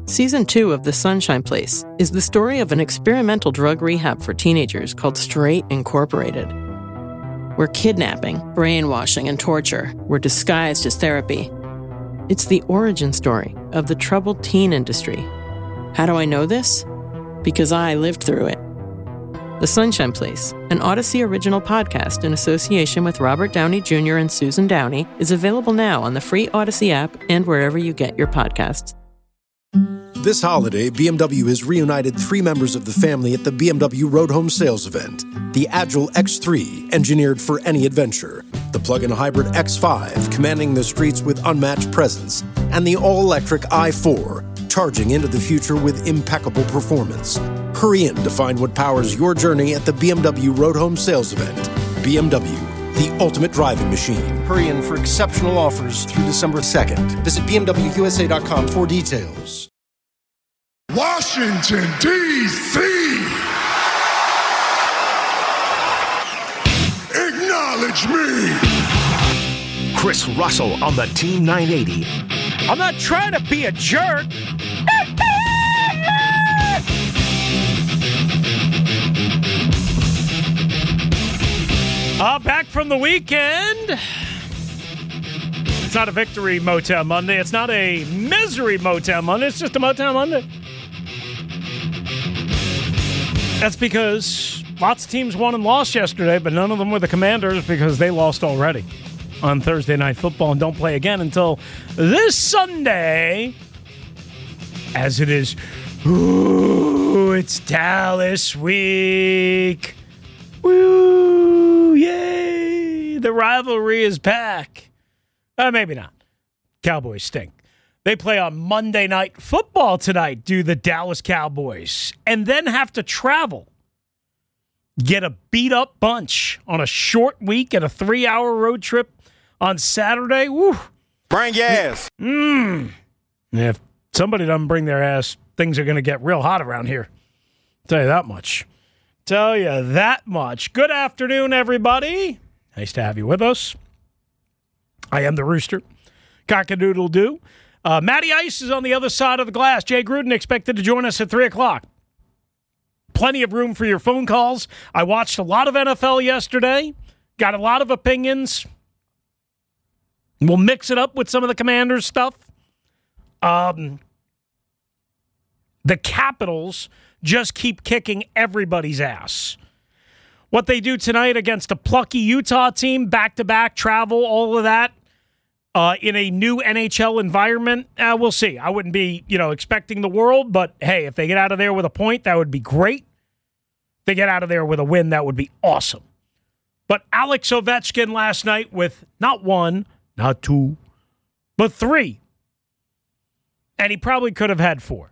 Season 2 of The Sunshine Place is the story of an experimental drug rehab for teenagers called Straight Incorporated, where kidnapping, brainwashing, and torture were disguised as therapy. It's the origin story of the troubled teen industry. How do I know this? Because I lived through it. The Sunshine Place, an Odyssey original podcast in association with Robert Downey Jr. and Susan Downey, is available now on the free Odyssey app and wherever you get your podcasts. This holiday, BMW has reunited 3 members of the family at the BMW Road Home Sales Event. The Agile X3, engineered for any adventure. The plug-in hybrid X5, commanding the streets with unmatched presence. And the all-electric i4, charging into the future with impeccable performance. Hurry in to find what powers your journey at the BMW Road Home Sales Event. BMW, the ultimate driving machine. Hurry in for exceptional offers through December 2nd. Visit BMWUSA.com for details. Washington, D.C. Acknowledge me. Chris Russell on the Team 980. I'm not trying to be a jerk. Back from the weekend. It's not a victory Motown Monday. It's not a misery Motown Monday. It's just a Motown Monday. That's because lots of teams won and lost yesterday, but none of them were the Commanders because they lost already on Thursday Night Football and don't play again until this Sunday, as it is, it's Dallas week. Woo, yay, the rivalry is back. Maybe not. Cowboys stink. They play on Monday Night Football tonight, do the Dallas Cowboys, and then have to travel. Get a beat-up bunch on a short week and a 3-hour road trip on Saturday. Woo. Bring your ass. If somebody doesn't bring their ass, things are going to get real hot around here. Tell you that much. Good afternoon, everybody. Nice to have you with us. I am the Rooster. Cock-a-doodle-doo. Matty Ice is on the other side of the glass. Jay Gruden expected to join us at 3 o'clock. Plenty of room for your phone calls. I watched a lot of NFL yesterday. Got a lot of opinions. We'll mix it up with some of the Commanders stuff. The Capitals just keep kicking everybody's ass. What they do tonight against a plucky Utah team, back-to-back travel, all of that, in a new NHL environment, we'll see. I wouldn't be, expecting the world, but hey, if they get out of there with a point, that would be great. If they get out of there with a win, that would be awesome. But Alex Ovechkin last night with not 1, not 2, but 3. And he probably could have had 4.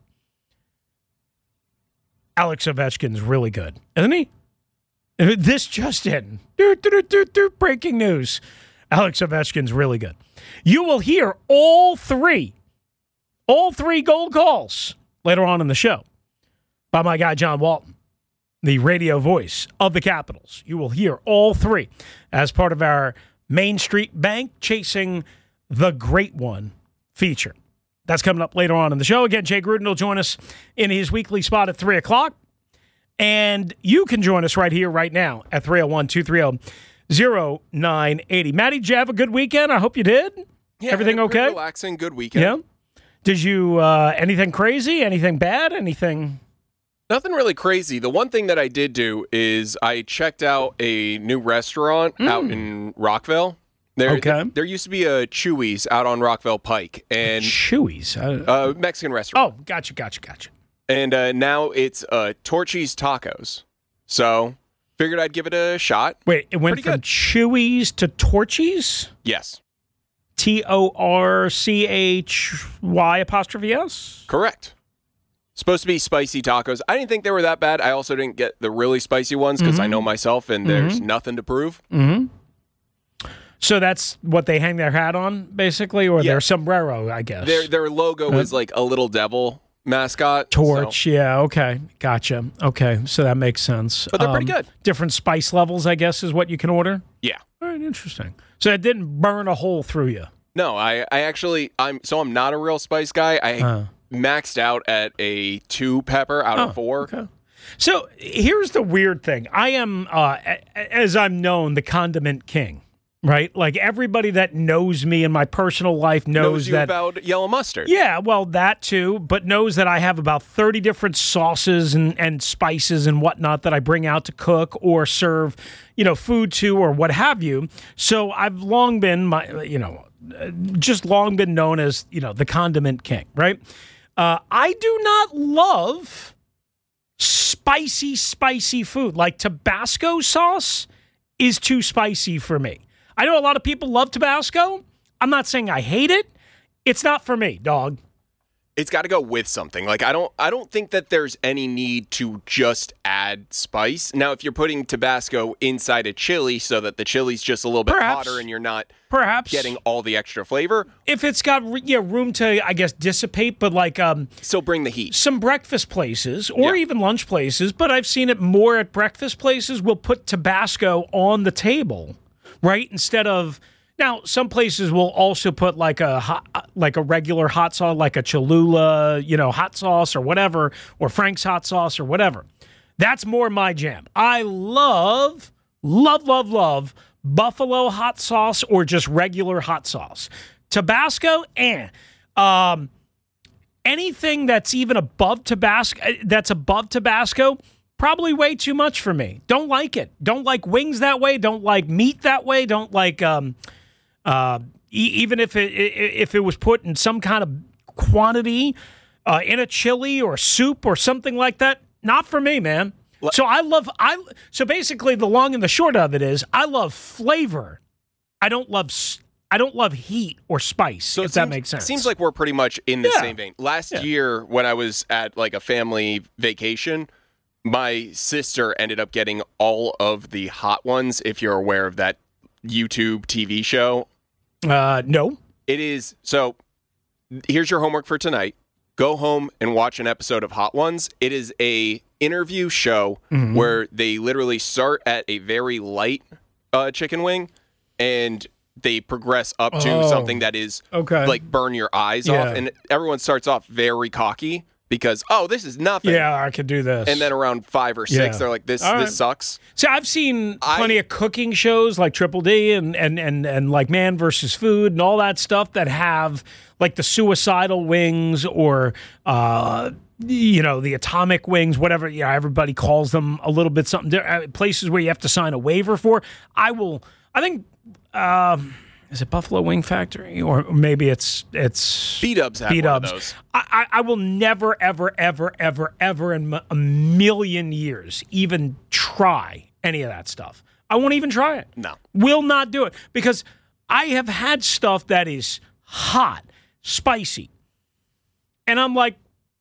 Alex Ovechkin's really good, isn't he? This just in. Breaking news. Alex Ovechkin's really good. You will hear all three gold calls later on in the show by my guy John Walton, the radio voice of the Capitals. You will hear all 3 as part of our Main Street Bank Chasing the Great One feature. That's coming up later on in the show. Again, Jay Gruden will join us in his weekly spot at 3 o'clock. And you can join us right here, right now at 301-230-0980. Matty, did you have a good weekend? I hope you did. Yeah, everything okay? Relaxing, good weekend. Yeah. Did you, anything crazy? Anything bad? Anything? Nothing really crazy. The one thing that I did do is I checked out a new restaurant out in Rockville. There used to be a Chuy's out on Rockville Pike. And Chuy's? Mexican restaurant. Oh, gotcha. And now it's Torchy's Tacos. So figured I'd give it a shot. Wait, it went from Chuy's to Torchy's? Yes. TORCHY''S? Correct. Supposed to be spicy tacos. I didn't think they were that bad. I also didn't get the really spicy ones because I know myself and there's nothing to prove. Mm-hmm. So that's what they hang their hat on, basically, or their sombrero, I guess. Their logo is like a little devil mascot. Torch, yeah, okay. Gotcha. Okay, so that makes sense. But they're pretty good. Different spice levels, I guess, is what you can order? Yeah. All right, interesting. So it didn't burn a hole through you? No, I'm not a real spice guy. maxed out at a 2 pepper out of 4. Okay. So here's the weird thing. I am, as I'm known, the condiment king, right? Like everybody that knows me in my personal life knows you that about yellow mustard. Yeah, well, that too, but knows that I have about 30 different sauces and spices and whatnot that I bring out to cook or serve, food to or what have you. So I've long been just long been known as, the condiment king, right? I do not love spicy food. Like Tabasco sauce is too spicy for me. I know a lot of people love Tabasco. I'm not saying I hate it. It's not for me, dog. It's got to go with something. Like I don't think that there's any need to just add spice. Now, if you're putting Tabasco inside a chili so that the chili's just a little bit hotter and you're not getting all the extra flavor. If it's got room to, I guess, dissipate, but like still bring the heat. Some breakfast places or even lunch places, but I've seen it more at breakfast places will put Tabasco on the table, right? Instead of now, some places will also put like a regular hot sauce, like a Cholula, hot sauce or whatever, or Frank's hot sauce or whatever. That's more my jam. I love buffalo hot sauce or just regular hot sauce. Tabasco, anything that's even above Tabasco, probably way too much for me. Don't like it. Don't like wings that way. Don't like meat that way. Don't like even if it was put in some kind of quantity in a chili or soup or something like that. Not for me, man. So so basically the long and the short of it is I love flavor. I don't love heat or spice, so if that makes sense. Seems like we're pretty much in the same vein. Last year when I was at like a family vacation, my sister ended up getting all of the hot ones, if you're aware of that YouTube TV show. No. It is. So here's your homework for tonight. Go home and watch an episode of Hot Ones. It is a interview show where they literally start at a very light chicken wing and they progress up to something that is like burn your eyes off. And everyone starts off very cocky because, this is nothing. Yeah, I could do this. And then around 5 or 6, they're like, this sucks. See, I've seen plenty of cooking shows like Triple D and like Man vs. Food and all that stuff that have like the suicidal wings or, the atomic wings, whatever. Everybody calls them a little bit something different. Places where you have to sign a waiver for. Is it Buffalo Wing Factory? Or maybe it's B-Dubs have one of those. I will never, ever, ever, ever, ever in a million years even try any of that stuff. I won't even try it. No. Will not do it. Because I have had stuff that is hot, spicy. And I'm like,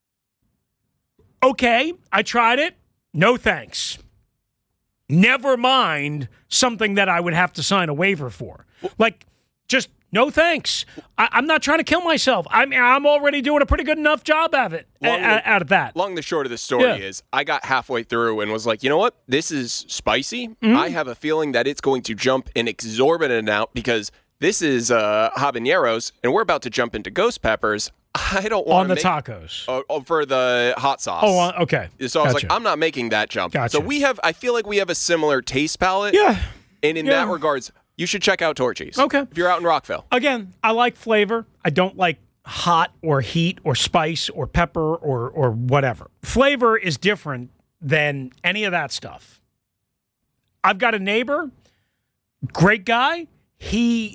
okay, I tried it. No thanks. Never mind something that I would have to sign a waiver for. Like, just no thanks. I'm not trying to kill myself. I'm already doing a pretty good enough job of it out of that. Long the short of the story is I got halfway through and was like, you know what? This is spicy. Mm-hmm. I have a feeling that it's going to jump an exorbitant amount because this is habaneros and we're about to jump into ghost peppers. I don't want to tacos for the hot sauce. Oh, okay. So I was like, I'm not making that jump. Gotcha. So I feel like we have a similar taste palette. Yeah. And in that regards, you should check out Torchy's. Okay. If you're out in Rockville. Again, I like flavor. I don't like hot or heat or spice or pepper or whatever. Flavor is different than any of that stuff. I've got a neighbor, great guy. He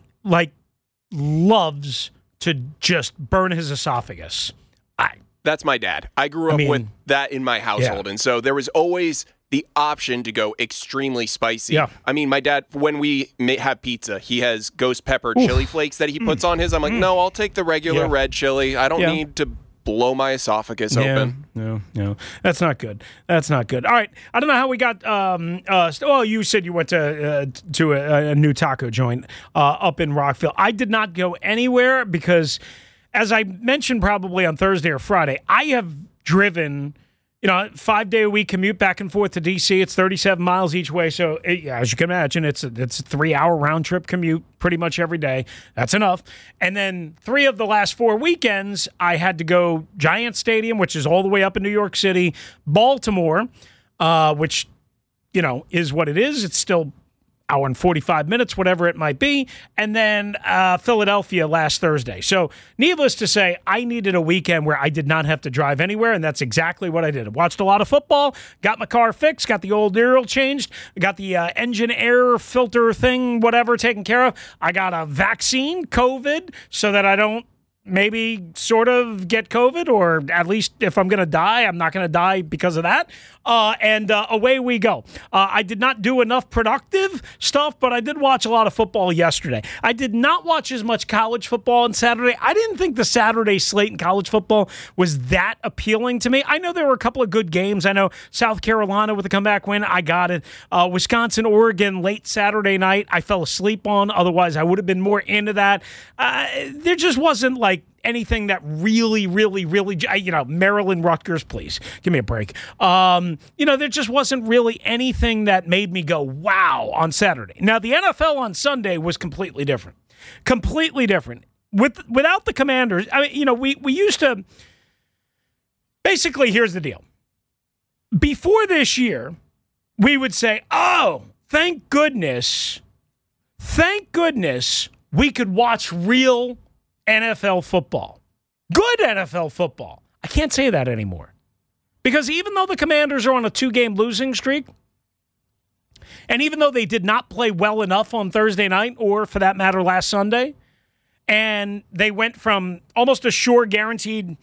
loves to just burn his esophagus. That's my dad. I grew up with that in my household, and so there was always the option to go extremely spicy. Yeah. I mean, my dad, when we have pizza, he has ghost pepper chili flakes that he puts on his. I'm like, no, I'll take the regular red chili. I don't need to blow my esophagus open. No. That's not good. All right. I don't know how we got, you said you went to a new taco joint up in Rockville. I did not go anywhere because, as I mentioned probably on Thursday or Friday, I have driven 5-day-a-week commute back and forth to D.C. It's 37 miles each way. So, as you can imagine, it's a 3-hour round-trip commute pretty much every day. That's enough. And then 3 of the last 4 weekends, I had to go Giant Stadium, which is all the way up in New York City, Baltimore, which, is what it is. It's still hour and 45 minutes, whatever it might be, and then Philadelphia last Thursday. So needless to say, I needed a weekend where I did not have to drive anywhere, and that's exactly what I did. I watched a lot of football, got my car fixed, got the old oil changed, got the engine air filter thing, whatever, taken care of. I got a vaccine, COVID, so that I don't maybe sort of get COVID, or at least if I'm going to die, I'm not going to die because of that. And away we go. I did not do enough productive stuff, but I did watch a lot of football yesterday. I did not watch as much college football on Saturday. I didn't think the Saturday slate in college football was that appealing to me. I know there were a couple of good games. I know South Carolina with a comeback win. I got it. Wisconsin, Oregon, late Saturday night. I fell asleep on. Otherwise, I would have been more into that. There just wasn't anything that really, Maryland, Rutgers, please give me a break. There just wasn't really anything that made me go, wow, on Saturday. Now, the NFL on Sunday was completely different. Completely different. Without the Commanders, we used to, basically, here's the deal. Before this year, we would say, oh, thank goodness we could watch real NFL football. Good NFL football. I can't say that anymore. Because even though the Commanders are on a 2-game losing streak, and even though they did not play well enough on Thursday night, or for that matter last Sunday, and they went from almost a sure guaranteed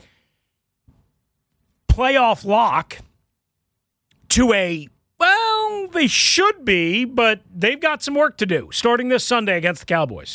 playoff lock to they should be, but they've got some work to do starting this Sunday against the Cowboys.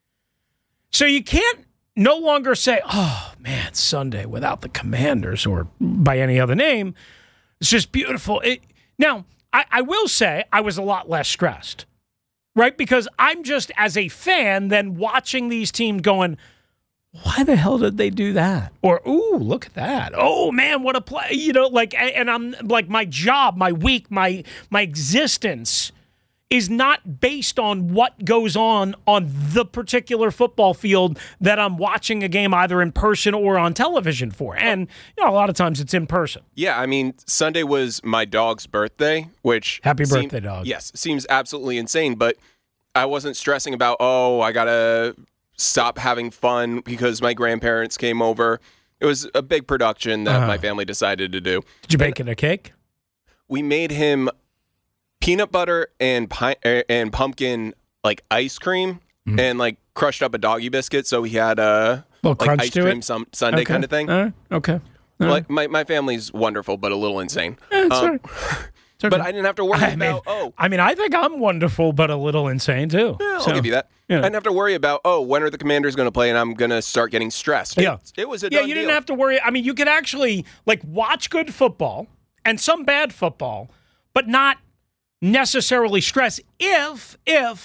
So you can't no longer say, oh, man, Sunday without the Commanders or by any other name. It's just beautiful. Now, I will say I was a lot less stressed, right? Because I'm just, as a fan, then watching these teams going, why the hell did they do that? Or, ooh, look at that. Oh, man, what a play. And I'm like, my job, my week, my existence is not based on what goes on the particular football field that I'm watching a game either in person or on television for. And, a lot of times it's in person. Yeah, Sunday was my dog's birthday, which... Happy birthday, dog. Yes, seems absolutely insane, but I wasn't stressing about, I got to stop having fun because my grandparents came over. It was a big production that my family decided to do. Did you bake a cake? We made him peanut butter and pumpkin ice cream and crushed up a doggy biscuit, so he had a ice cream sundae kind of thing. Okay. My family's wonderful, but a little insane. It's all right. Okay. But I didn't have to worry about, I think I'm wonderful, but a little insane, too. Yeah, I'll give you that. Yeah. I didn't have to worry about, when are the Commanders going to play, and I'm going to start getting stressed. Yeah. It was a done you didn't have to worry. You could actually, watch good football and some bad football, but not necessarily stress if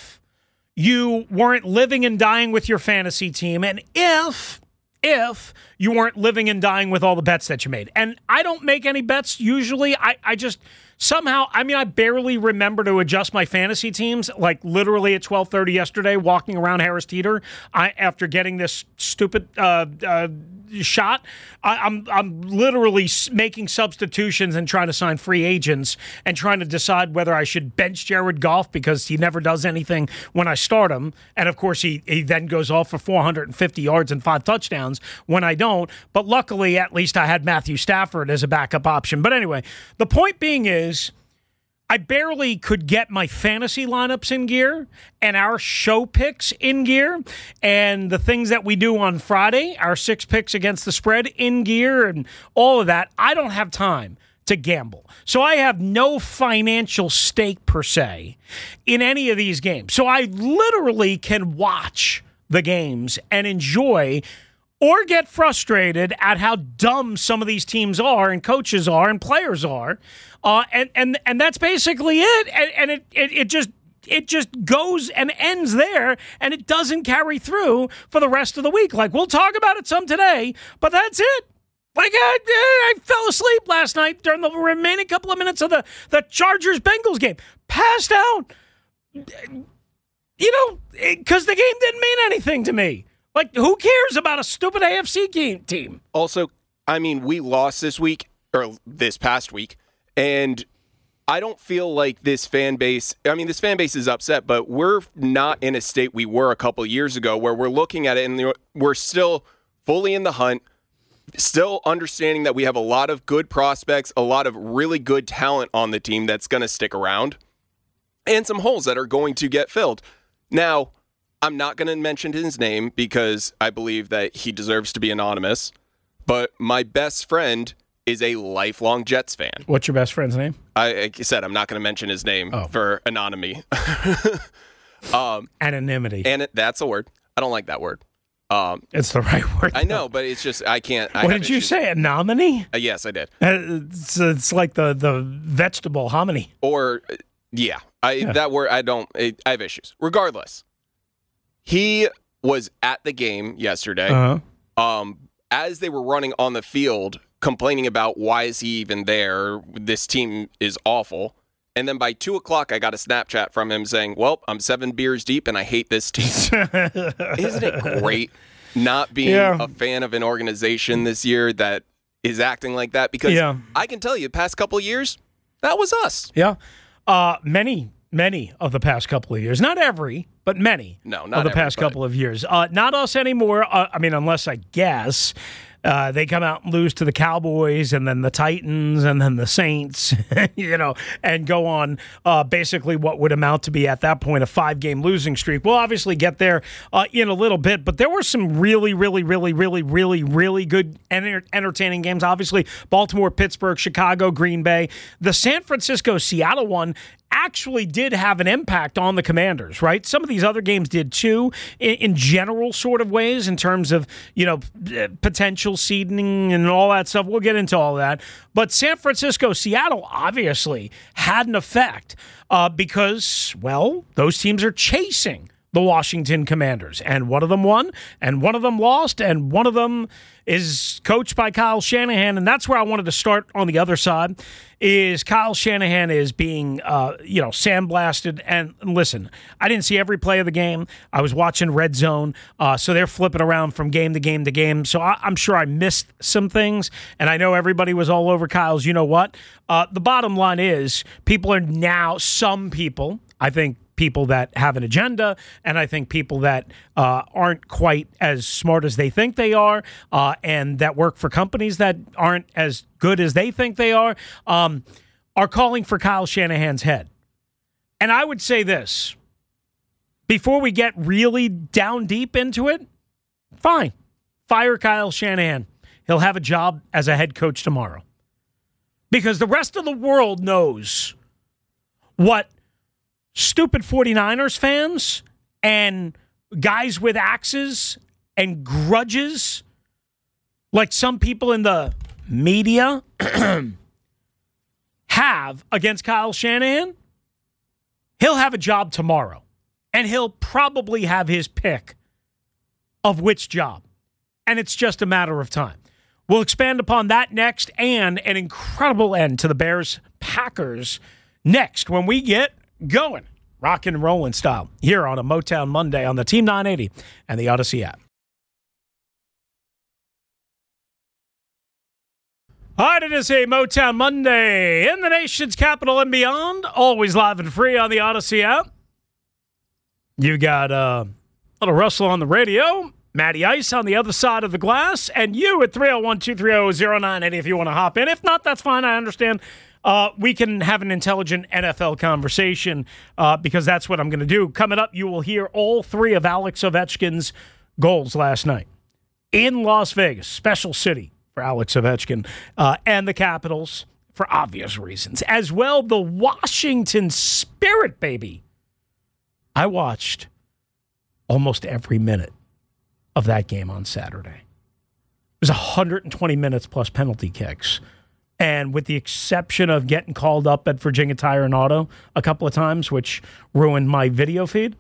you weren't living and dying with your fantasy team, and if you weren't living and dying with all the bets that you made. And I don't make any bets usually. I just somehow, I barely remember to adjust my fantasy teams, literally at 12:30 yesterday, walking around Harris Teeter after getting this stupid shot. I'm literally making substitutions and trying to sign free agents and trying to decide whether I should bench Jared Goff because he never does anything when I start him. And, of course, he then goes off for 450 yards and 5 touchdowns when I don't. But luckily, at least I had Matthew Stafford as a backup option. But anyway, the point being is, I barely could get my fantasy lineups in gear and our show picks in gear and the things that we do on Friday, our 6 picks against the spread in gear and all of that. I don't have time to gamble. So I have no financial stake per se in any of these games. So I literally can watch the games and enjoy or get frustrated at how dumb some of these teams are and coaches are and players are. And that's basically it. And it just goes and ends there, and it doesn't carry through for the rest of the week. We'll talk about it some today, but that's it. Like, I fell asleep last night during the remaining couple of minutes of the Chargers-Bengals game. Passed out. Because the game didn't mean anything to me. Like, who cares about a stupid AFC team? Also, I mean, we lost this past week, and I don't feel like this fan base is upset, but we're not in a state we were a couple years ago where we're looking at it and we're still fully in the hunt, still understanding that we have a lot of good prospects, a lot of really good talent on the team that's going to stick around, and some holes that are going to get filled. Now, I'm not going to mention his name because I believe that he deserves to be anonymous, but my best friend is a lifelong Jets fan. What's your best friend's name? Like I said, I'm not going to mention his name for anonymity. Anonymity. And that's a word. I don't like that word. It's the right word. I know, but it's just, I can't. What did you say, anomaly? Yes, I did. It's like the vegetable hominy. Or, that word, I have issues. Regardless, he was at the game yesterday. As they were running on the field, complaining about why is he even there? This team is awful. And then by 2:00, I got a Snapchat from him saying, well, I'm 7 beers deep and I hate this team. Isn't it great not being a fan of an organization this year that is acting like that? Because I can tell you, the past couple of years, that was us. Yeah. Many of the past couple of years. Not every, but many of the past couple of years. Not us anymore. Unless I guess they come out and lose to the Cowboys and then the Titans and then the Saints, and go on basically what would amount to be at that point a 5-game losing streak. We'll obviously get there in a little bit, but there were some really, really, really, really, really, really good entertaining games. Obviously, Baltimore, Pittsburgh, Chicago, Green Bay. The San Francisco-Seattle one actually did have an impact on the Commanders, right? Some of these other games did too, in general sort of ways, in terms of, potential seeding and all that stuff. We'll get into all that. But San Francisco, Seattle obviously had an effect because, well, those teams are chasing the Washington Commanders. And one of them won, and one of them lost, and one of them is coached by Kyle Shanahan. And that's where I wanted to start on the other side, is Kyle Shanahan is being, sandblasted. And listen, I didn't see every play of the game. I was watching Red Zone, so they're flipping around from game to game to game. So I'm sure I missed some things, and I know everybody was all over Kyle's you-know-what. The bottom line is people are now, some people, I think, people that have an agenda, and I think people that aren't quite as smart as they think they are, and that work for companies that aren't as good as they think they are calling for Kyle Shanahan's head. And I would say this, before we get really down deep into it, fine, fire Kyle Shanahan. He'll have a job as a head coach tomorrow. Because the rest of the world knows what stupid 49ers fans and guys with axes and grudges, like some people in the media have against Kyle Shanahan. He'll have a job tomorrow, and he'll probably have his pick of which job, and it's just a matter of time. We'll expand upon that next, and an incredible end to the Bears-Packers next when we get going, rock and rolling style, here on a Motown Monday on the Team 980 and the Odyssey app. All right, it is a Motown Monday in the nation's capital and beyond, always live and free on the Odyssey app. You got a little Russell on the radio, Matty Ice on the other side of the glass, and you at 301-230-0980 if you want to hop in. If not, that's fine, I understand. We can have an intelligent NFL conversation because that's what I'm going to do. Coming up, you will hear all 3 of Alex Ovechkin's goals last night in Las Vegas, special city for Alex Ovechkin, and the Capitals for obvious reasons. As well, the Washington Spirit, baby. I watched almost every minute of that game on Saturday. It was 120 minutes plus penalty kicks. And with the exception of getting called up at Virginia Tire and Auto a couple of times, which ruined my video feed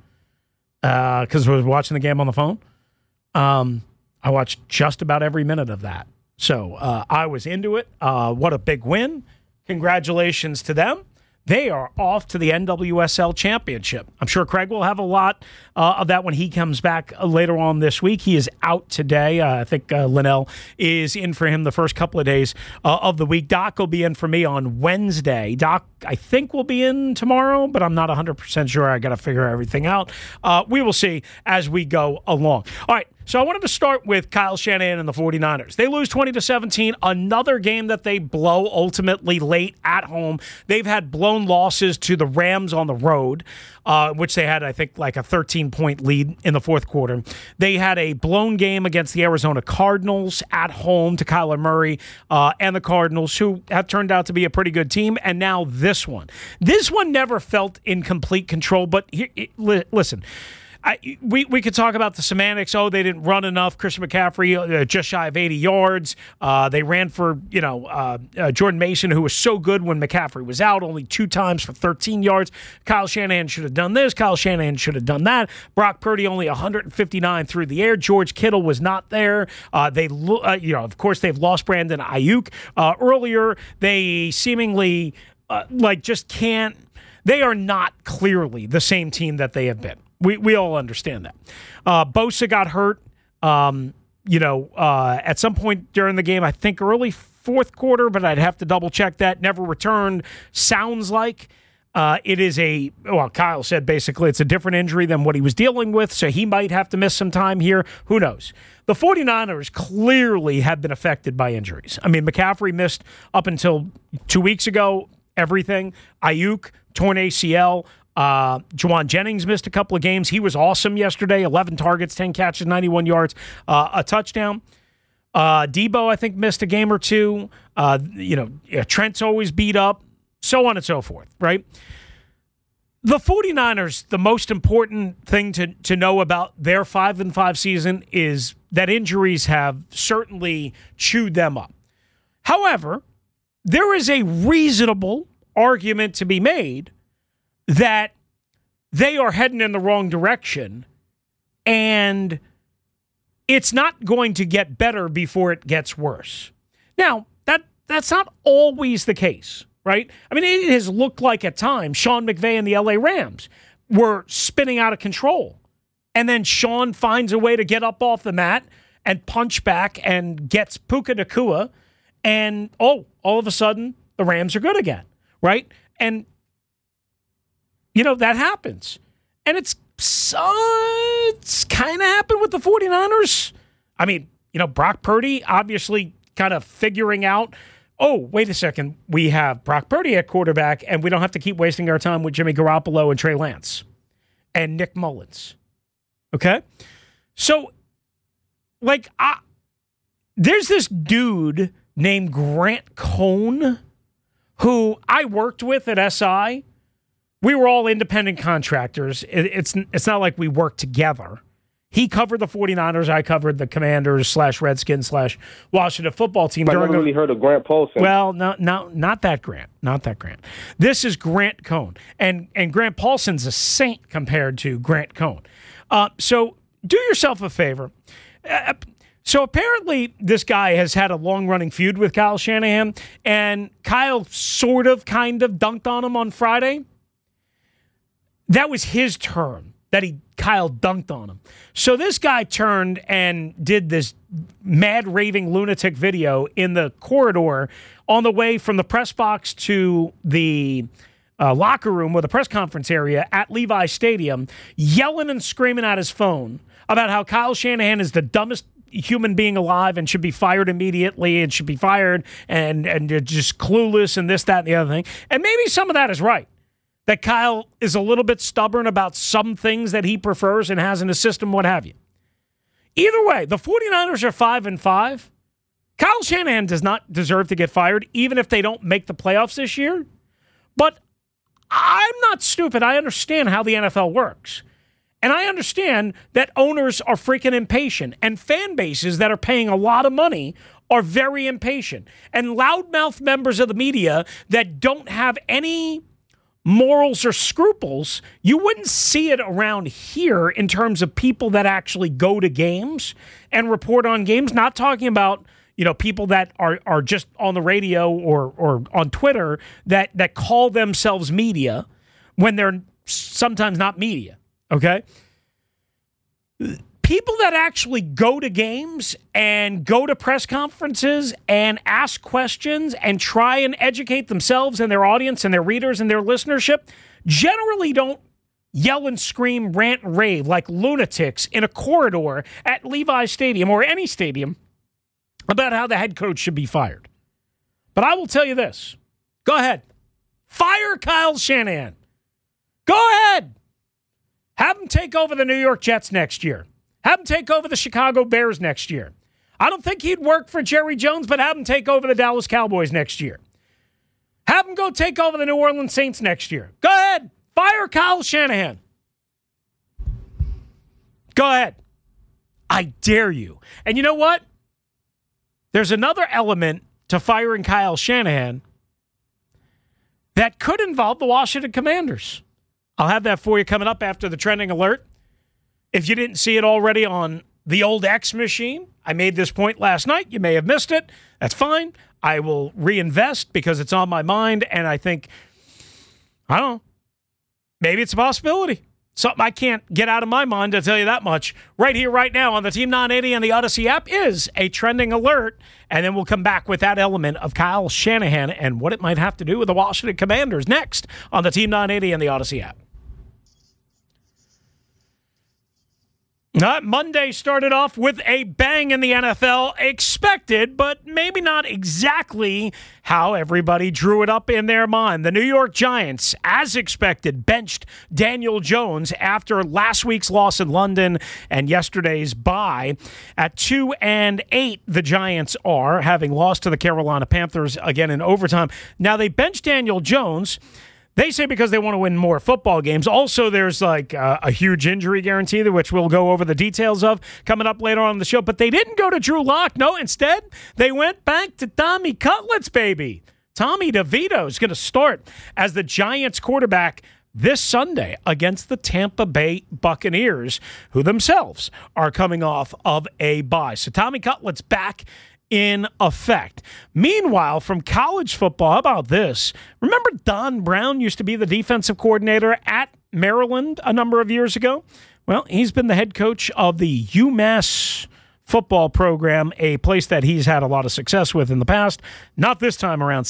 because I was watching the game on the phone, I watched just about every minute of that. So I was into it. What a big win. Congratulations to them. They are off to the NWSL Championship. I'm sure Craig will have a lot of that when he comes back later on this week. He is out today. I think Linnell is in for him the first couple of days of the week. Doc will be in for me on Wednesday. Doc, I think, will be in tomorrow, but I'm not 100% sure. I got to figure everything out. We will see as we go along. All right. So I wanted to start with Kyle Shanahan and the 49ers. They lose 20-17, another game that they blow ultimately late at home. They've had blown losses to the Rams on the road, which they had, I think, like a 13-point lead in the fourth quarter. They had a blown game against the Arizona Cardinals at home to Kyler Murray and the Cardinals, who have turned out to be a pretty good team, and now this one. This one never felt in complete control, but listen, we could talk about the semantics. Oh, they didn't run enough. Christian McCaffrey just shy of 80 yards. They ran for, Jordan Mason, who was so good when McCaffrey was out, only 2 times for 13 yards. Kyle Shanahan should have done this. Kyle Shanahan should have done that. Brock Purdy only 159 through the air. George Kittle was not there. Of course, they've lost Brandon Ayuk. Earlier, they seemingly just can't. They are not clearly the same team that they have been. We all understand that. Bosa got hurt, at some point during the game, I think early fourth quarter, but I'd have to double-check that. Never returned. Sounds like it is Kyle said basically it's a different injury than what he was dealing with, so he might have to miss some time here. Who knows? The 49ers clearly have been affected by injuries. I mean, McCaffrey missed up until 2 weeks ago everything. Ayuk, torn ACL. Juwan Jennings missed a couple of games. He was awesome yesterday. 11 targets, 10 catches, 91 yards, a touchdown. Debo, I think, missed a game or two. Trent's always beat up, so on and so forth, right? The 49ers, the most important thing to know about their 5-5 season is that injuries have certainly chewed them up. However, there is a reasonable argument to be made that they are heading in the wrong direction, and it's not going to get better before it gets worse. Now, that's not always the case, right? I mean, it has looked like at times Sean McVay and the LA Rams were spinning out of control, and then Sean finds a way to get up off the mat and punch back and gets Puka Nacua, and all of a sudden, the Rams are good again, right? And that happens. And it's kind of happened with the 49ers. I mean, Brock Purdy obviously kind of figuring out, wait a second, we have Brock Purdy at quarterback, and we don't have to keep wasting our time with Jimmy Garoppolo and Trey Lance and Nick Mullins. Okay? So, there's this dude named Grant Cohn who I worked with at SI. We were all independent contractors. It's not like we worked together. He covered the 49ers. I covered the Commanders / Redskins / Washington football team. I never really heard of Grant Paulson. Well, no, not that Grant. Not that Grant. This is Grant Cohn. And Grant Paulson's a saint compared to Grant Cohn. So do yourself a favor. So apparently this guy has had a long-running feud with Kyle Shanahan, and Kyle kind of dunked on him on Friday. That was his turn that Kyle dunked on him. So this guy turned and did this mad raving lunatic video in the corridor on the way from the press box to the locker room or the press conference area at Levi Stadium, yelling and screaming at his phone about how Kyle Shanahan is the dumbest human being alive and should be fired immediately and should be fired and just clueless and this, that, and the other thing. And maybe some of that is right. That Kyle is a little bit stubborn about some things that he prefers and has in his system, what have you. Either way, the 49ers are 5-5. Kyle Shanahan does not deserve to get fired, even if they don't make the playoffs this year. But I'm not stupid. I understand how the NFL works. And I understand that owners are freaking impatient, and fan bases that are paying a lot of money are very impatient. And loudmouth members of the media that don't have any morals or scruples, you wouldn't see it around here in terms of people that actually go to games and report on games. Not talking about, people that are just on the radio or on Twitter that call themselves media when they're sometimes not media, okay? People that actually go to games and go to press conferences and ask questions and try and educate themselves and their audience and their readers and their listenership generally don't yell and scream, rant and rave like lunatics in a corridor at Levi's Stadium or any stadium about how the head coach should be fired. But I will tell you this. Go ahead. Fire Kyle Shanahan. Go ahead. Have him take over the New York Jets next year. Have him take over the Chicago Bears next year. I don't think he'd work for Jerry Jones, but have him take over the Dallas Cowboys next year. Have him go take over the New Orleans Saints next year. Go ahead. Fire Kyle Shanahan. Go ahead. I dare you. And you know what? There's another element to firing Kyle Shanahan that could involve the Washington Commanders. I'll have that for you coming up after the trending alert. If you didn't see it already on the old X machine, I made this point last night. You may have missed it. That's fine. I will reinvest because it's on my mind, and I think, I don't know, maybe it's a possibility. Something I can't get out of my mind, to tell you that much. Right here, right now, on the Team 980 and the Odyssey app is a trending alert, and then we'll come back with that element of Kyle Shanahan and what it might have to do with the Washington Commanders next on the Team 980 and the Odyssey app. Monday started off with a bang in the NFL, expected, but maybe not exactly how everybody drew it up in their mind. The New York Giants, as expected, benched Daniel Jones after last week's loss in London and yesterday's bye. At 2-8, the Giants are, having lost to the Carolina Panthers again in overtime. Now, they benched Daniel Jones. They say because they want to win more football games. Also, there's like a huge injury guarantee, which we'll go over the details of coming up later on in the show. But they didn't go to Drew Lock. No, instead, they went back to Tommy Cutlets, baby. Tommy DeVito is going to start as the Giants quarterback this Sunday against the Tampa Bay Buccaneers, who themselves are coming off of a bye. So Tommy Cutlets back in effect. Meanwhile, from college football, how about this? Remember Don Brown used to be the defensive coordinator at Maryland a number of years ago? Well, he's been the head coach of the UMass football program, a place that he's had a lot of success with in the past. Not this time around.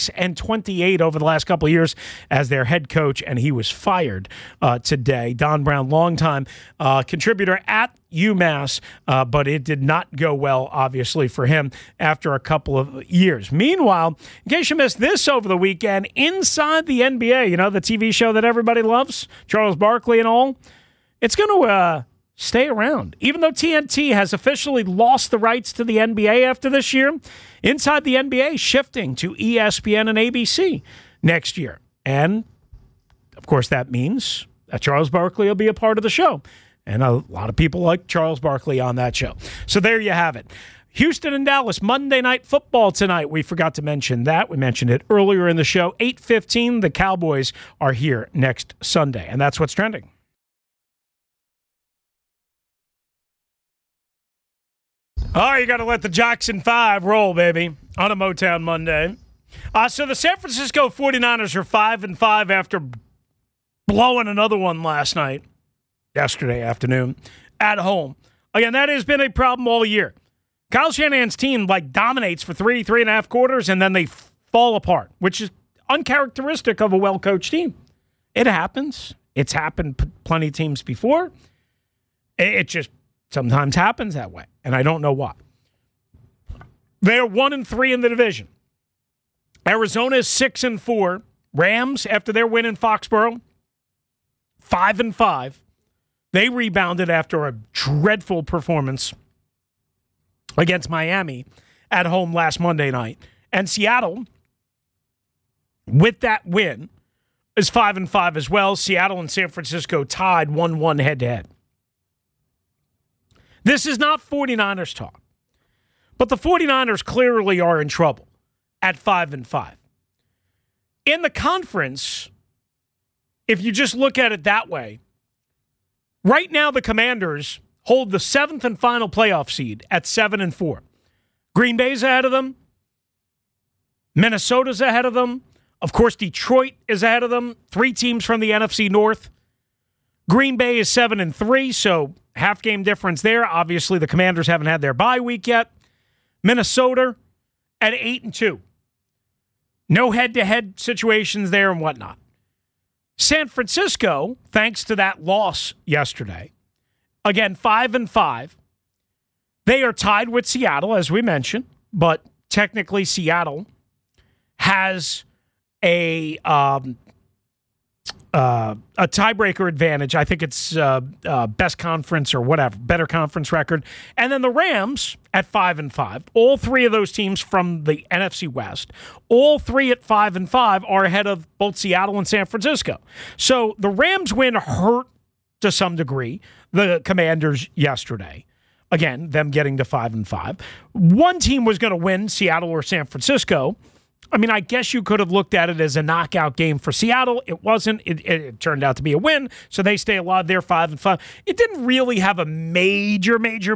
6-28 over the last couple of years as their head coach, and he was fired today. Don Brown, longtime contributor at UMass, but it did not go well, obviously, for him after a couple of years. Meanwhile, in case you missed this over the weekend, Inside the NBA, you know, the TV show that everybody loves, Charles Barkley and all, it's going to stay around. Even though TNT has officially lost the rights to the NBA after this year, Inside the NBA shifting to ESPN and ABC next year. And, of course, that means that Charles Barkley will be a part of the show. And a lot of people like Charles Barkley on that show. So there you have it. Houston and Dallas, Monday Night Football tonight. We forgot to mention that. We mentioned it earlier in the show. 8:15, the Cowboys are here next Sunday. And that's what's trending. Oh, you got to let the Jackson 5 roll, baby, on a Motown Monday. So the San Francisco 49ers are 5-5 after blowing another one yesterday afternoon, at home. Again, that has been a problem all year. Kyle Shanahan's team, dominates for 3.5 quarters, and then they fall apart, which is uncharacteristic of a well-coached team. It happens. It's happened plenty of teams before. It just sometimes happens that way, and I don't know why. They're 1-3 in the division. Arizona is 6-4. Rams, after their win in Foxborough, 5-5. They rebounded after a dreadful performance against Miami at home last Monday night. And Seattle, with that win, is 5-5 as well. Seattle and San Francisco tied 1-1 head-to-head. This is not 49ers talk, but the 49ers clearly are in trouble at 5-5. In the conference, if you just look at it that way, right now the Commanders hold the 7th and final playoff seed at 7-4. Green Bay's ahead of them. Minnesota's ahead of them. Of course, Detroit is ahead of them. 3 teams from the NFC North. Green Bay is 7-3, so half game difference there. Obviously, the Commanders haven't had their bye week yet. Minnesota at 8-2. No head-to-head situations there and whatnot. San Francisco, thanks to that loss yesterday, again, 5-5. They are tied with Seattle, as we mentioned, but technically Seattle has a tiebreaker advantage. I think it's best conference or whatever, better conference record. And then the Rams at 5-5. All 3 of those teams from the NFC West, all 3 at 5-5 are ahead of both Seattle and San Francisco. So the Rams win hurt to some degree the Commanders yesterday. Again, them getting to 5-5. One team was going to win, Seattle or San Francisco. I mean, I guess you could have looked at it as a knockout game for Seattle. It wasn't. It turned out to be a win, so they stay alive. They're 5-5. It didn't really have a major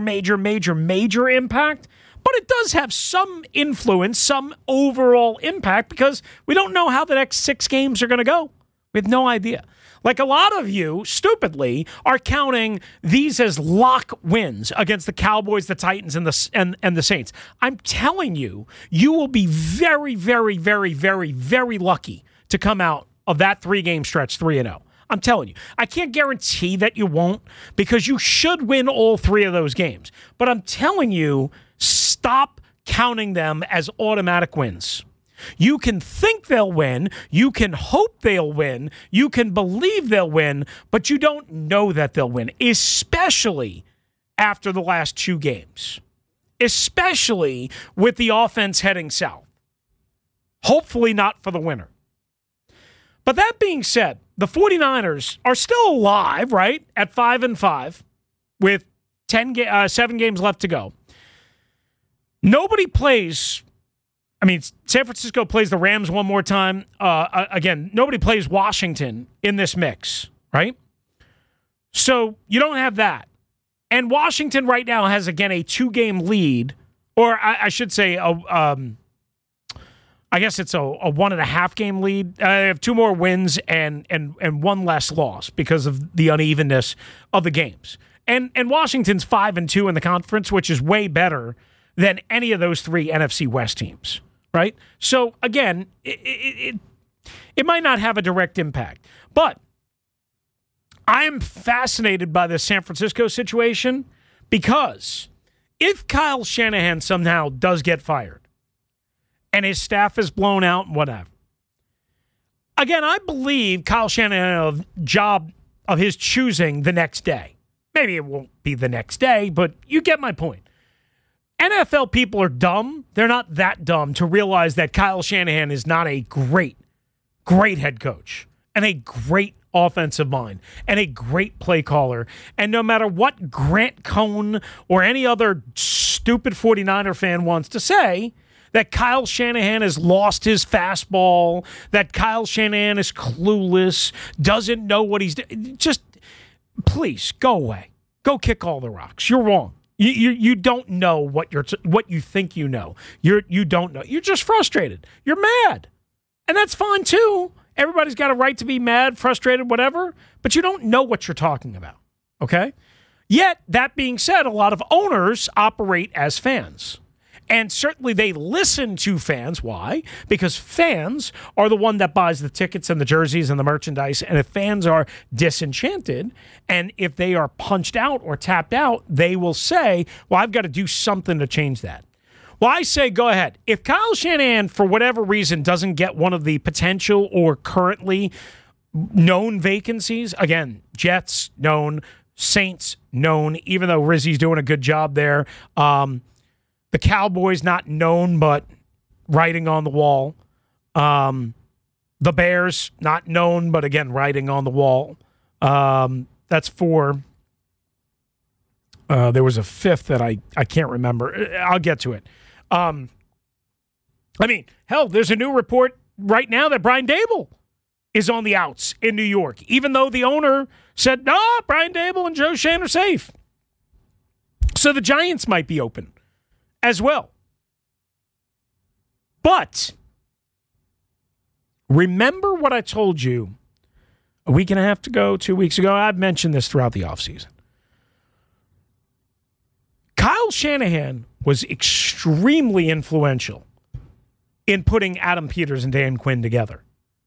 impact, but it does have some influence, some overall impact, because we don't know how the next 6 games are going to go. We have no idea. Like a lot of you, stupidly, are counting these as lock wins against the Cowboys, the Titans, and the Saints. I'm telling you, you will be very, very, very, very, very lucky to come out of that 3-game stretch 3-0. I'm telling you. I can't guarantee that you won't, because you should win all 3 of those games. But I'm telling you, stop counting them as automatic wins. You can think they'll win, you can hope they'll win, you can believe they'll win, but you don't know that they'll win, especially after the last 2 games, especially with the offense heading south. Hopefully not for the winner. But that being said, the 49ers are still alive, right, at 5-5 with 7 games left to go. Nobody plays... I mean, San Francisco plays the Rams one more time. Again, nobody plays Washington in this mix, right? So you don't have that. And Washington right now has, again, a 2-game lead, or I should say, I guess it's a 1.5-game lead. They have 2 more wins and 1 less loss because of the unevenness of the games. And Washington's 5-2 in the conference, which is way better than any of those 3 NFC West teams. Right? So, again, it might not have a direct impact. But I am fascinated by the San Francisco situation, because if Kyle Shanahan somehow does get fired and his staff is blown out and whatever, again, I believe Kyle Shanahan will have a job of his choosing the next day. Maybe it won't be the next day, but you get my point. NFL people are dumb. They're not that dumb to realize that Kyle Shanahan is not a great head coach and a great offensive mind and a great play caller. And no matter what Grant Cohn or any other stupid 49er fan wants to say, that Kyle Shanahan has lost his fastball, that Kyle Shanahan is clueless, doesn't know what he's doing, just please go away. Go kick all the rocks. You're wrong. You don't know what you think you know. You don't know. You're just frustrated. You're mad. And that's fine too. Everybody's got a right to be mad, frustrated, whatever, but you don't know what you're talking about. Okay? Yet, that being said, a lot of owners operate as fans. And certainly they listen to fans. Why? Because fans are the one that buys the tickets and the jerseys and the merchandise. And if fans are disenchanted, and if they are punched out or tapped out, they will say, well, I've got to do something to change that. Well, I say go ahead. If Kyle Shanahan, for whatever reason, doesn't get one of the potential or currently known vacancies, again, Jets, known, Saints, known, even though Rizzi's doing a good job there, the Cowboys, not known, but writing on the wall. The Bears, not known, but again, writing on the wall. That's 4. There was a 5th that I can't remember. I'll get to it. I mean, hell, there's a new report right now that Brian Daboll is on the outs in New York, even though the owner said, no, Brian Daboll and Joe Schoen are safe. So the Giants might be open as well. But remember what I told you a week and a half ago, 2 weeks ago? I've mentioned this throughout the offseason. Kyle Shanahan was extremely influential in putting Adam Peters and Dan Quinn together.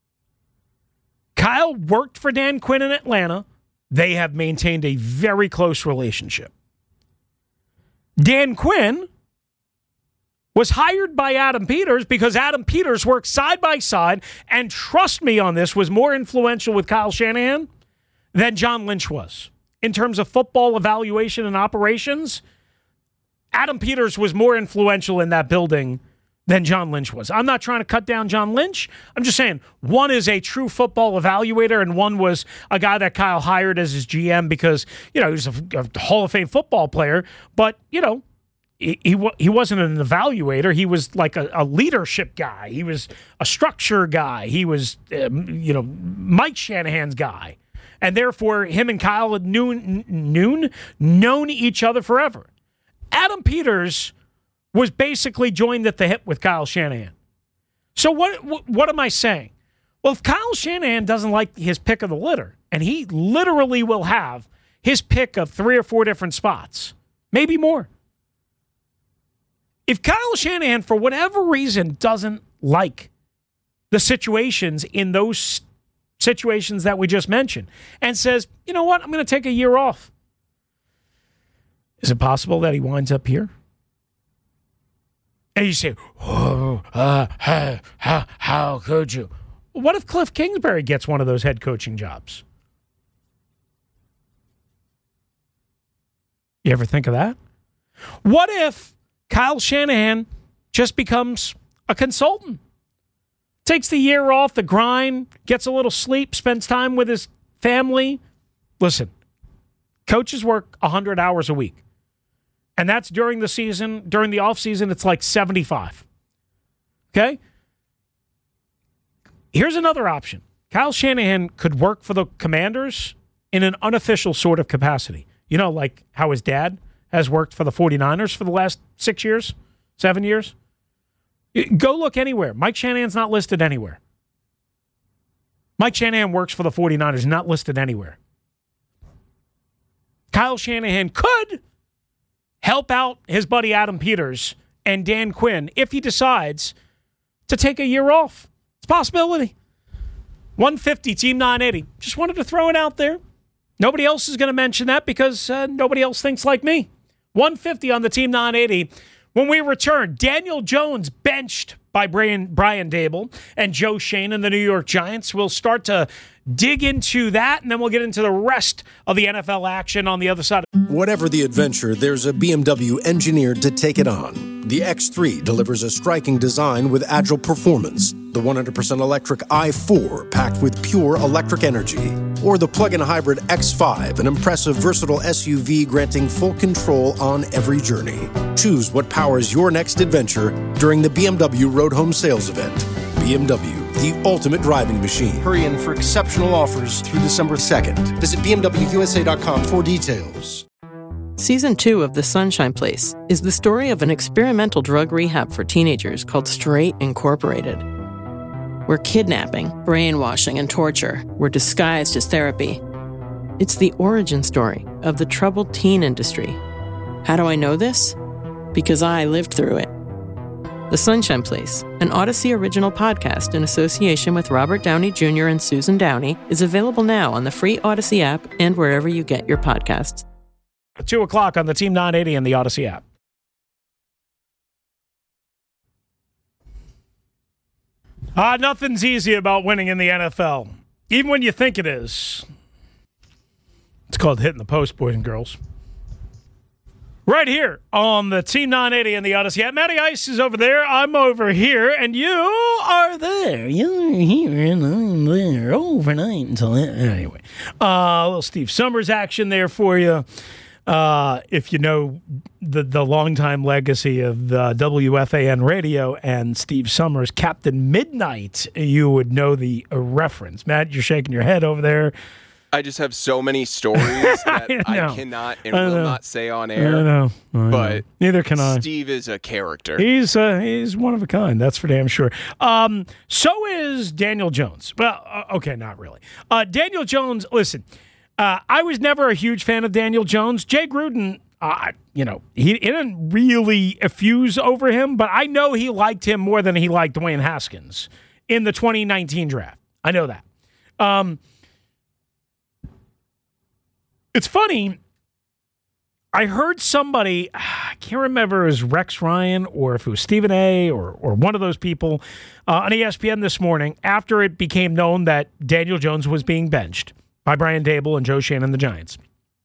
Kyle worked for Dan Quinn in Atlanta. They have maintained a very close relationship. Dan Quinn was hired by Adam Peters because Adam Peters worked side by side, and trust me on this, was more influential with Kyle Shanahan than John Lynch was. In terms of football evaluation and operations, Adam Peters was more influential in that building than John Lynch was. I'm not trying to cut down John Lynch. I'm just saying one is a true football evaluator and one was a guy that Kyle hired as his GM because, he was a Hall of Fame football player, but, he wasn't an evaluator. He was like a leadership guy. He was a structure guy. He was, Mike Shanahan's guy. And therefore, him and Kyle had known each other forever. Adam Peters was basically joined at the hip with Kyle Shanahan. So what am I saying? Well, if Kyle Shanahan doesn't like his pick of the litter, and he literally will have his pick of 3 or 4 different spots, maybe more. If Kyle Shanahan, for whatever reason, doesn't like the situations in those situations that we just mentioned and says, you know what, I'm going to take a year off. Is it possible that he winds up here? And you say, how could you? What if Cliff Kingsbury gets one of those head coaching jobs? You ever think of that? What if Kyle Shanahan just becomes a consultant? Takes the year off, the grind, gets a little sleep, spends time with his family. Listen, coaches work 100 hours a week. And that's during the season. During the offseason, it's like 75. Okay? Here's another option. Kyle Shanahan could work for the Commanders in an unofficial sort of capacity. Like how his dad has worked for the 49ers for the last 6 years, 7 years. Go look anywhere. Mike Shanahan's not listed anywhere. Mike Shanahan works for the 49ers, not listed anywhere. Kyle Shanahan could help out his buddy Adam Peters and Dan Quinn if he decides to take a year off. It's a possibility. 150, Team 980. Just wanted to throw it out there. Nobody else is going to mention that because nobody else thinks like me. 150 on the Team 980. When we return, Daniel Jones benched by Brian Daboll and Joe Schoen and the New York Giants. We'll start to dig into that, and then we'll get into the rest of the NFL action on the other side. Whatever the adventure, there's a BMW engineered to take it on. The X3 delivers a striking design with agile performance. The 100% electric i4 packed with pure electric energy. Or the plug-in hybrid X5, an impressive, versatile SUV granting full control on every journey. Choose what powers your next adventure during the BMW Road Home Sales Event. BMW, the ultimate driving machine. Hurry in for exceptional offers through December 2nd. Visit BMWUSA.com for details. Season 2 of The Sunshine Place is the story of an experimental drug rehab for teenagers called Straight Incorporated, where kidnapping, brainwashing, and torture were disguised as therapy. It's the origin story of the troubled teen industry. How do I know this? Because I lived through it. The Sunshine Place, an Odyssey original podcast in association with Robert Downey Jr. and Susan Downey, is available now on the free Odyssey app and wherever you get your podcasts. 2 o'clock on the Team 980 and the Odyssey app. Nothing's easy about winning in the NFL, even when you think it is. It's called hitting the post, boys and girls. Right here on the Team 980 and the Odyssey app. Matty Ice is over there. I'm over here, and you are there. You're here, and I'm there overnight until anyway. A little Steve Summers action there for you. If you know the longtime legacy of WFAN radio and Steve Summers, Captain Midnight, you would know the reference. Matt, you're shaking your head over there. I just have so many stories that I cannot and will not say on air. I know. But neither can I. Steve is a character. He's one of a kind. That's for damn sure. So is Daniel Jones. Well, okay, not really. Daniel Jones. Listen, I was never a huge fan of Daniel Jones. Jay Gruden. He didn't really effuse over him, but I know he liked him more than he liked Dwayne Haskins in the 2019 draft. I know that. It's funny. I heard somebody, I can't remember if it was Rex Ryan or if it was Stephen A. or one of those people on ESPN this morning after it became known that Daniel Jones was being benched by Brian Daboll and Joe Shane and the Giants,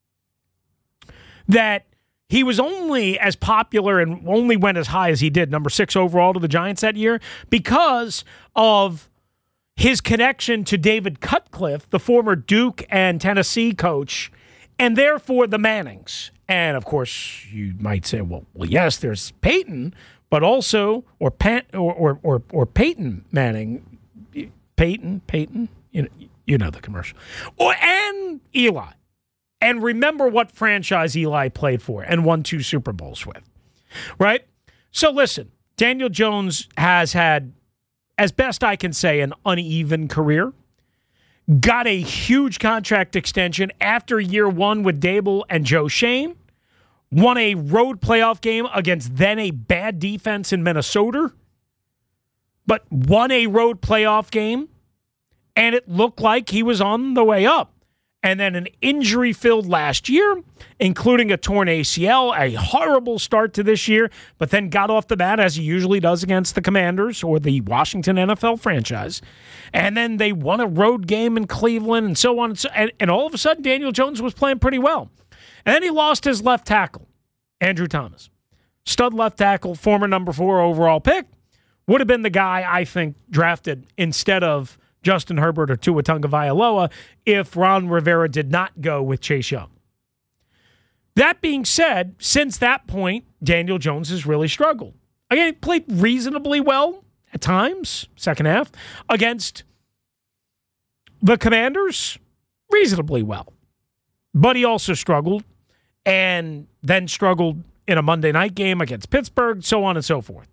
that he was only as popular and only went as high as he did, number 6 overall to the Giants that year, because of his connection to David Cutcliffe, the former Duke and Tennessee coach, and therefore the Mannings. And, of course, you might say, well, yes, there's Peyton, but also, or Peyton Manning. Peyton, you know the commercial. And Eli. And remember what franchise Eli played for and won 2 Super Bowls with, right? So listen, Daniel Jones has had, as best I can say, an uneven career. Got a huge contract extension after year 1 with Daboll and Joe Shane. Won a road playoff game against then a bad defense in Minnesota. But won a road playoff game. And it looked like he was on the way up. And then an injury-filled last year, including a torn ACL, a horrible start to this year, but then got off the bat, as he usually does against the Commanders or the Washington NFL franchise. And then they won a road game in Cleveland and so on. And all of a sudden, Daniel Jones was playing pretty well. And then he lost his left tackle, Andrew Thomas. Stud left tackle, former number 4 overall pick. Would have been the guy, I think, drafted instead of Justin Herbert or Tua Tagovailoa if Ron Rivera did not go with Chase Young. That being said, since that point, Daniel Jones has really struggled. Again, he played reasonably well at times, second half, against the Commanders, reasonably well. But he also struggled, and then struggled in a Monday night game against Pittsburgh, so on and so forth.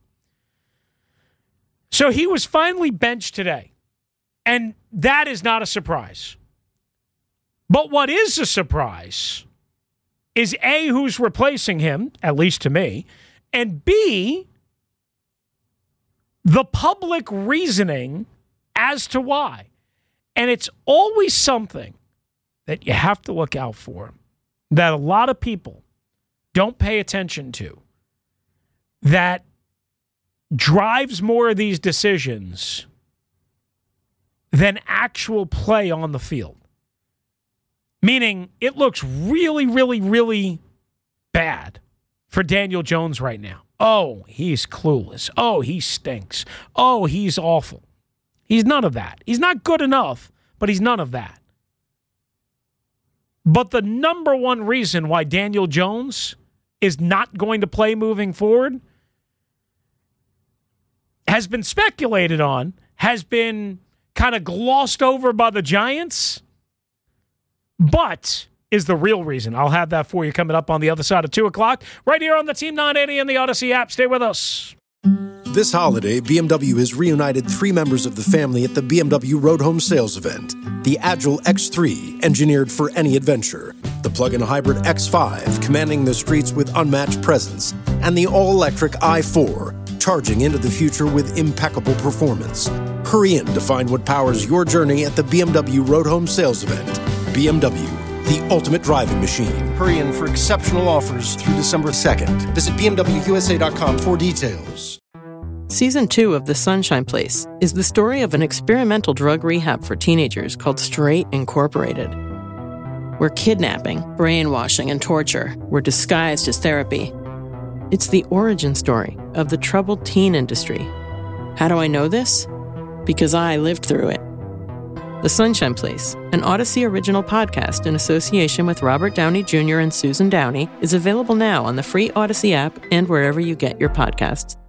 So he was finally benched today. And that is not a surprise. But what is a surprise is A, who's replacing him, at least to me, and B, the public reasoning as to why. And it's always something that you have to look out for, that a lot of people don't pay attention to, that drives more of these decisions than actual play on the field. Meaning, it looks really, really, really bad for Daniel Jones right now. Oh, he's clueless. Oh, he stinks. Oh, he's awful. He's none of that. He's not good enough, but he's none of that. But the number one reason why Daniel Jones is not going to play moving forward has been speculated on, has been kind of glossed over by the Giants, but is the real reason. I'll have that for you coming up on the other side of 2 o'clock, right here on the Team 980 and the Odyssey app. Stay with us. This holiday, BMW has reunited 3 members of the family at the BMW Road Home Sales Event. The Agile X3, engineered for any adventure. The plug-in hybrid X5, commanding the streets with unmatched presence. And the all-electric i4, charging into the future with impeccable performance. Hurry in to find what powers your journey at the BMW Road Home Sales Event. BMW, the ultimate driving machine. Hurry in for exceptional offers through December 2nd. Visit BMWUSA.com for details. Season 2 of The Sunshine Place is the story of an experimental drug rehab for teenagers called Straight Incorporated, where kidnapping, brainwashing, and torture were disguised as therapy. It's the origin story of the troubled teen industry. How do I know this? Because I lived through it. The Sunshine Place, an Odyssey original podcast in association with Robert Downey Jr. and Susan Downey, is available now on the free Odyssey app and wherever you get your podcasts.